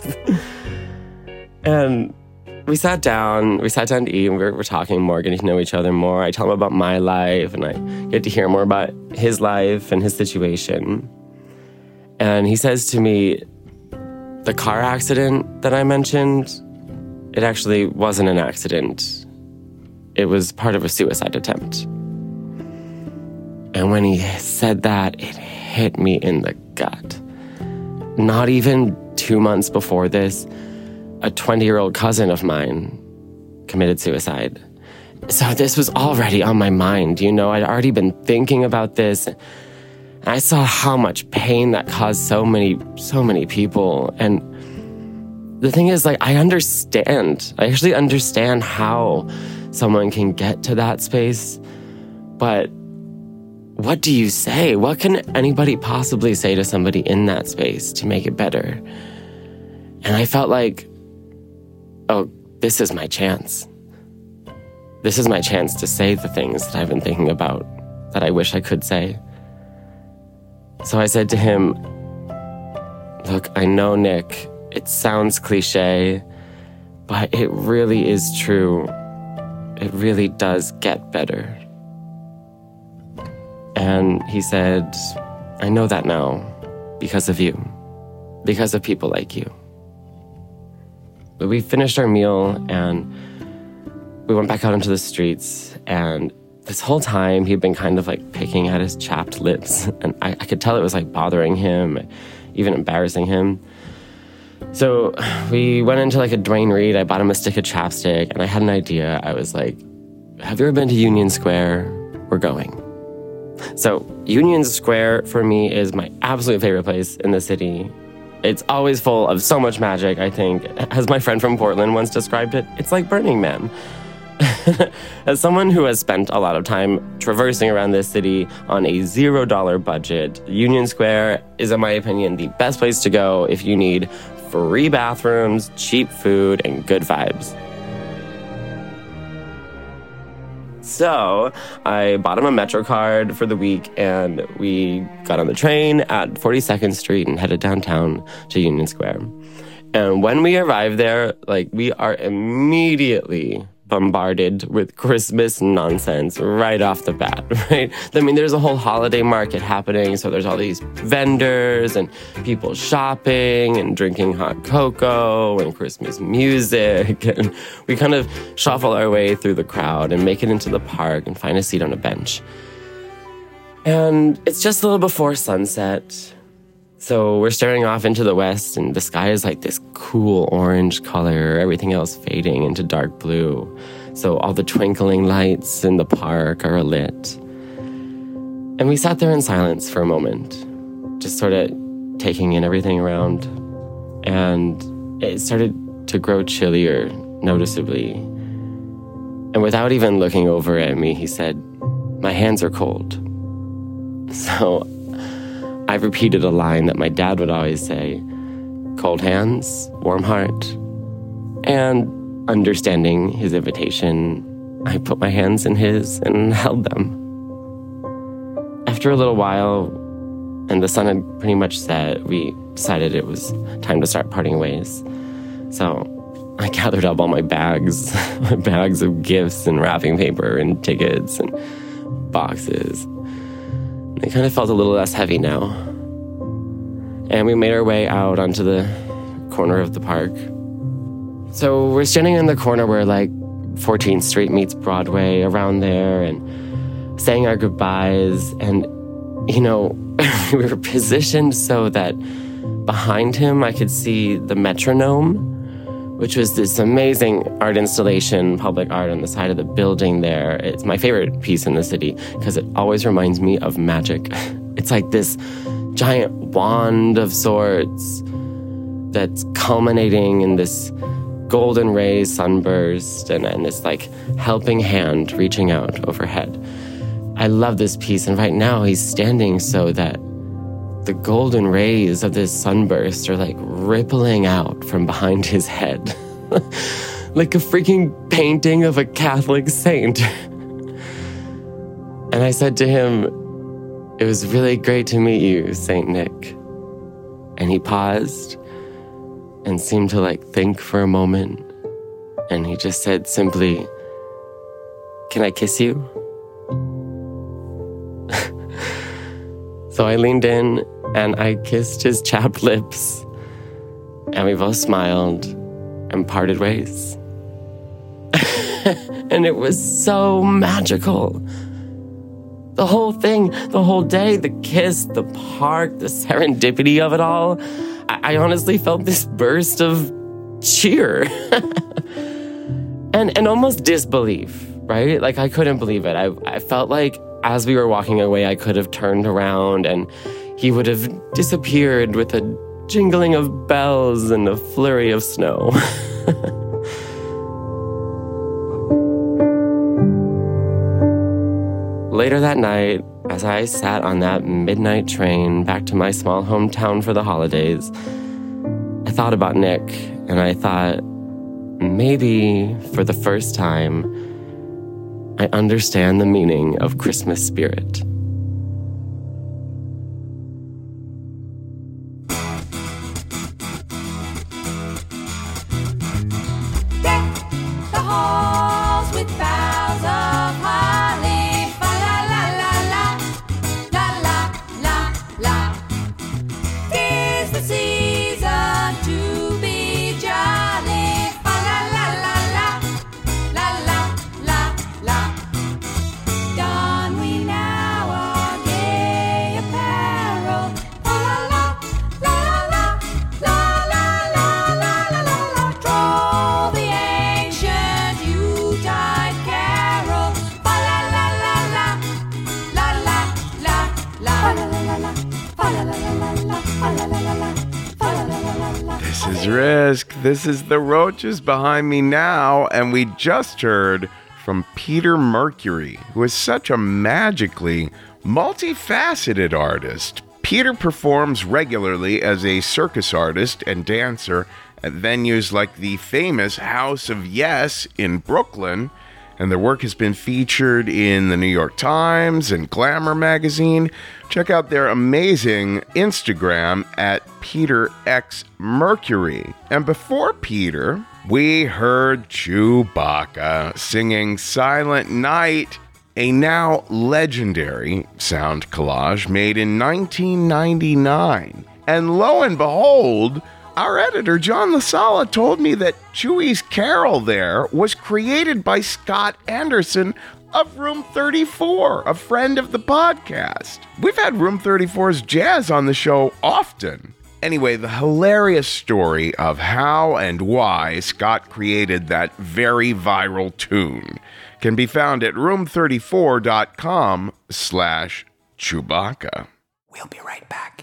And we sat down, we sat down to eat, and we were, we're talking more, getting to know each other more. I tell him about my life, and I get to hear more about his life and his situation. And he says to me, the car accident that I mentioned, it actually wasn't an accident. It was part of a suicide attempt. And when he said that, it hit me in the gut. Not even two months before this, a twenty-year-old cousin of mine committed suicide. So this was already on my mind, you know, I'd already been thinking about this. And I saw how much pain that caused so many, so many people. And the thing is, like, I understand. I actually understand how someone can get to that space. But what do you say? What can anybody possibly say to somebody in that space to make it better? And I felt like, oh, this is my chance. This is my chance to say the things that I've been thinking about that I wish I could say. So I said to him, look, I know, Nick, it sounds cliche, but it really is true. It really does get better. And he said, I know that now because of you, because of people like you. But we finished our meal and we went back out into the streets, and this whole time he'd been kind of like picking at his chapped lips, and I, I could tell it was like bothering him, even embarrassing him. So we went into like a Dwayne Reed. I bought him a stick of chapstick, and I had an idea. I was like, have you ever been to Union Square? We're going. So Union Square for me is my absolute favorite place in the city. It's always full of so much magic, I think. As my friend from Portland once described it, it's like Burning Man. As someone who has spent a lot of time traversing around this city on a zero dollar budget, Union Square is, in my opinion, the best place to go if you need free bathrooms, cheap food, and good vibes. So I bought him a Metro card for the week, and we got on the train at forty-second Street and headed downtown to Union Square. And when we arrived there, like, we are immediately bombarded with Christmas nonsense right off the bat, right? I mean, there's a whole holiday market happening, so there's all these vendors and people shopping and drinking hot cocoa and Christmas music, and we kind of shuffle our way through the crowd and make it into the park and find a seat on a bench. And it's just a little before sunset, so we're staring off into the west, and the sky is like this cool orange color, everything else fading into dark blue. So all the twinkling lights in the park are lit. And we sat there in silence for a moment, just sort of taking in everything around. And it started to grow chillier, noticeably. And without even looking over at me, he said, "My hands are cold." So I repeated a line that my dad would always say, cold hands, warm heart. And understanding his invitation, I put my hands in his and held them. After a little while, and the sun had pretty much set, we decided it was time to start parting ways. So I gathered up all my bags, my bags of gifts and wrapping paper and tickets and boxes. It kind of felt a little less heavy now. And we made our way out onto the corner of the park. So we're standing in the corner where like fourteenth Street meets Broadway, around there, and saying our goodbyes. And, you know, we were positioned so that behind him I could see the Metronome, which was this amazing art installation, public art on the side of the building there. It's my favorite piece in the city because it always reminds me of magic. It's like this giant wand of sorts that's culminating in this golden ray sunburst and, and this like helping hand reaching out overhead. I love this piece. And right now he's standing so that the golden rays of this sunburst are like rippling out from behind his head. Like a freaking painting of a Catholic saint. And I said to him, "It was really great to meet you, Saint Nick." And he paused and seemed to like think for a moment. And he just said simply, "Can I kiss you?" So I leaned in and I kissed his chapped lips. And we both smiled and parted ways. And it was so magical. The whole thing, the whole day, the kiss, the park, the serendipity of it all. I, I honestly felt this burst of cheer. and and almost disbelief, right? Like I couldn't believe it. I, I felt like as we were walking away, I could have turned around and he would have disappeared with a jingling of bells and a flurry of snow. Later that night, as I sat on that midnight train back to my small hometown for the holidays, I thought about Nick, and I thought, maybe for the first time, I understand the meaning of Christmas spirit. This is Risk. This is The Roaches Behind Me Now, and we just heard from Peter Mercury, who is such a magically multifaceted artist. Peter performs regularly as a circus artist and dancer at venues like the famous House of Yes in Brooklyn, and their work has been featured in the New York Times and Glamour magazine. Check out their amazing Instagram at Peter X Mercury. And before Peter, we heard Chewbacca singing Silent Night, a now legendary sound collage made in nineteen ninety-nine. And lo and behold, our editor, John LaSala, told me that Chewie's carol there was created by Scott Anderson of Room thirty-four, a friend of the podcast. We've had Room thirty-four's jazz on the show often. Anyway, the hilarious story of how and why Scott created that very viral tune can be found at room thirty-four dot com slash Chewbacca. We'll be right back.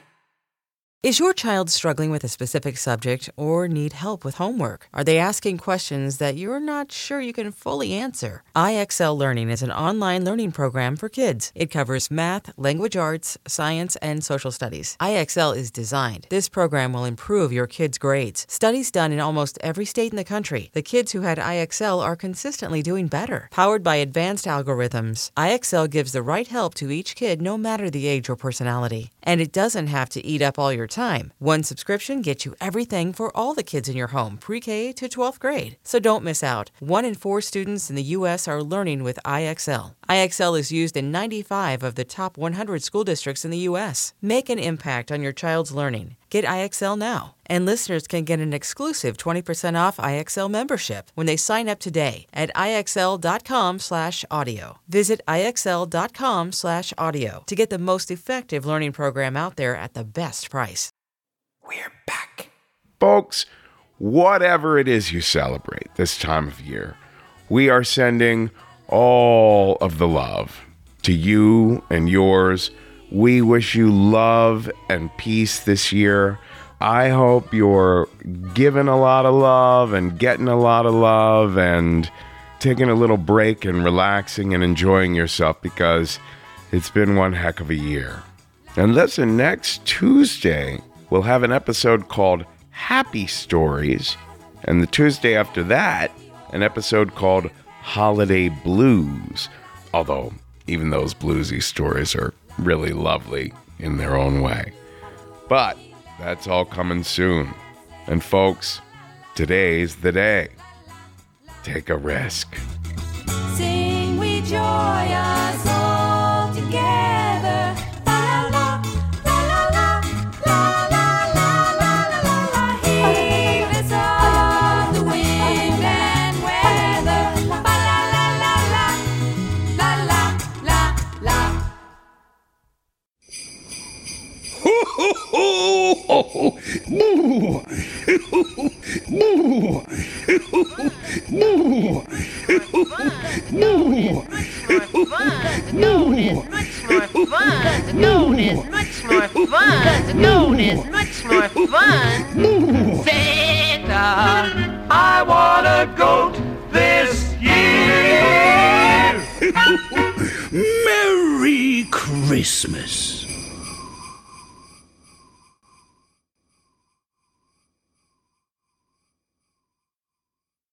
Is your child struggling with a specific subject or need help with homework? Are they asking questions that you're not sure you can fully answer? I X L Learning is an online learning program for kids. It covers math, language arts, science, and social studies. I X L is designed. This program will improve your kids' grades. Studies done in almost every state in the country. The kids who had I X L are consistently doing better. Powered by advanced algorithms, I X L gives the right help to each kid no matter the age or personality. And it doesn't have to eat up all your time. One subscription gets you everything for all the kids in your home, pre-K to twelfth grade. So don't miss out. One in four students in the U S are learning with I X L. I X L is used in ninety-five of the top one hundred school districts in the U S. Make an impact on your child's learning. Get I X L now. And listeners can get an exclusive twenty percent off I X L membership when they sign up today at IXL.com slash audio. Visit IXL.com slash audio to get the most effective learning program out there at the best price. We're back. Folks, whatever it is you celebrate this time of year, we are sending all of the love to you and yours. We wish you love and peace this year. I hope you're giving a lot of love and getting a lot of love and taking a little break and relaxing and enjoying yourself, because It's been one heck of a year. And listen, next Tuesday, we'll have an episode called Happy Stories. And the Tuesday after that, an episode called Holiday Blues. Although, even those bluesy stories are really lovely in their own way. But that's all coming soon. And folks, today's the day. Take a risk. Sing we joy us all together. La la la la la la la la la la la. Heedless of the wind and weather. La la la la la la la la. Ho ho ho ho! Boo! Boo! Boo! Santa, I want a goat this year. Merry Christmas.